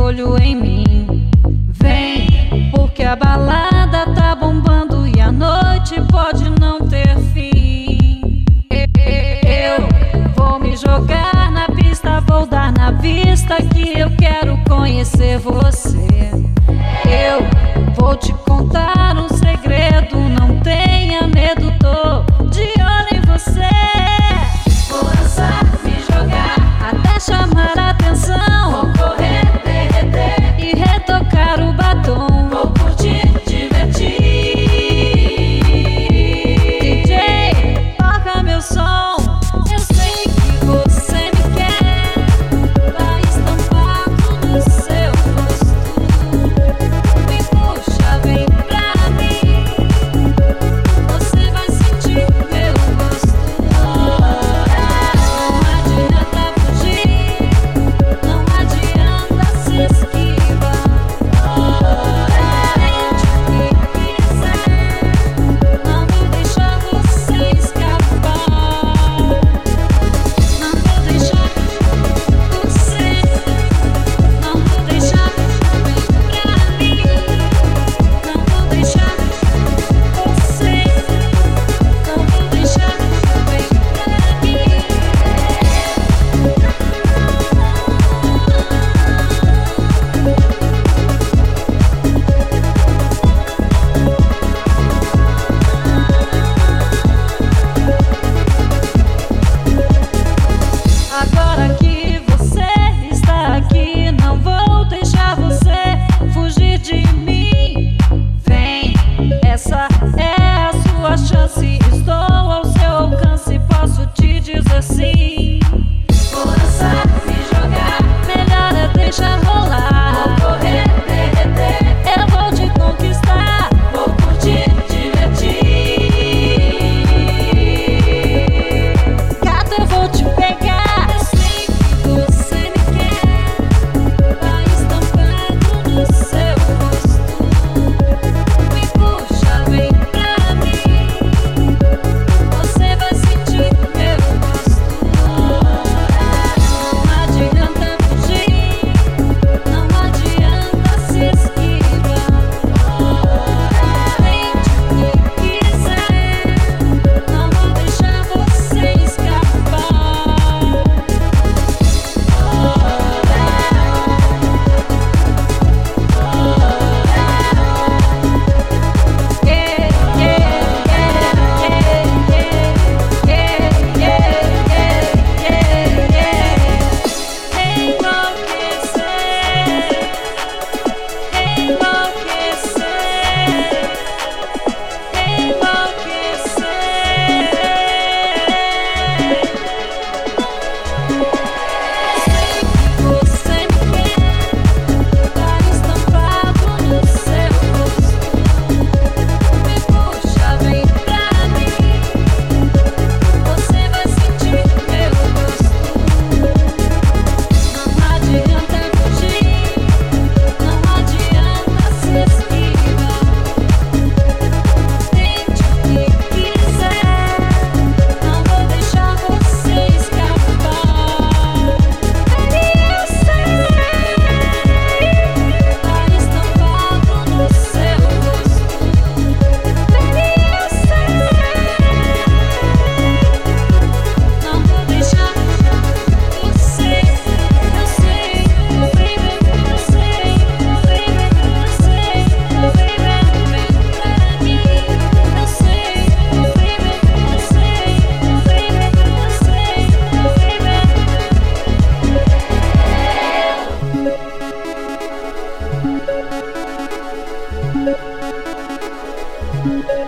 olho em mim. Vem, porque a balada tá bombando e a noite pode não ter fim. Eu vou me jogar na pista, vou dar na vista que eu quero conhecer você. Eu vou te contar um segredo, não tenha medo, tô de olho em você. Vou dançar, me jogar, até chamar a atenção. Vou correr, derreter e retocar o batom. Vou curtir, divertir. DJ, toca meu som. Eu sei que você me quer, tá estampado no seu rosto. Me puxa, vem pra mim, você vai sentir meu gosto. Não adianta fugir, não adianta se esquivar. Tente o que quiser, não vou deixar você escapar. Não vou deixar você, não vou deixar, vem pra mim. Não vou deixar você, não vou deixar, vem pra mim. Agora que você está aqui, não vou deixar você fugir de mim. Vem, essa é a sua chance, estou ao seu alcance, posso te dizer sim. Vou dançar, me jogar, melhor é deixar rolar. Vou correr, derreter, eu vou te conquistar. Vou curtir, divertir. Gata, eu vou te pegar. Eu sei que você me quer, tá estampado no seu rosto. Me puxa, vem pra mim, você vai sentir meu gosto. Não adianta fugir, não adianta se esquivar. Tente o que quiser, não vou deixar você escapar. Você me quer, tá estampado no seu rosto. Me puxa, vem pra mim, você vai sentir meu gosto. Não adianta fugir, não adianta se esquivar. Tente o que quiser, não vou deixar você escapar. Eu sei, tá estampado no seu rosto. Eu sei, não vou deixar você. Eu sei, baby, eu sei, baby, eu sei, baby, vem pra mim. Eu sei, baby, eu sei, baby, eu sei, baby.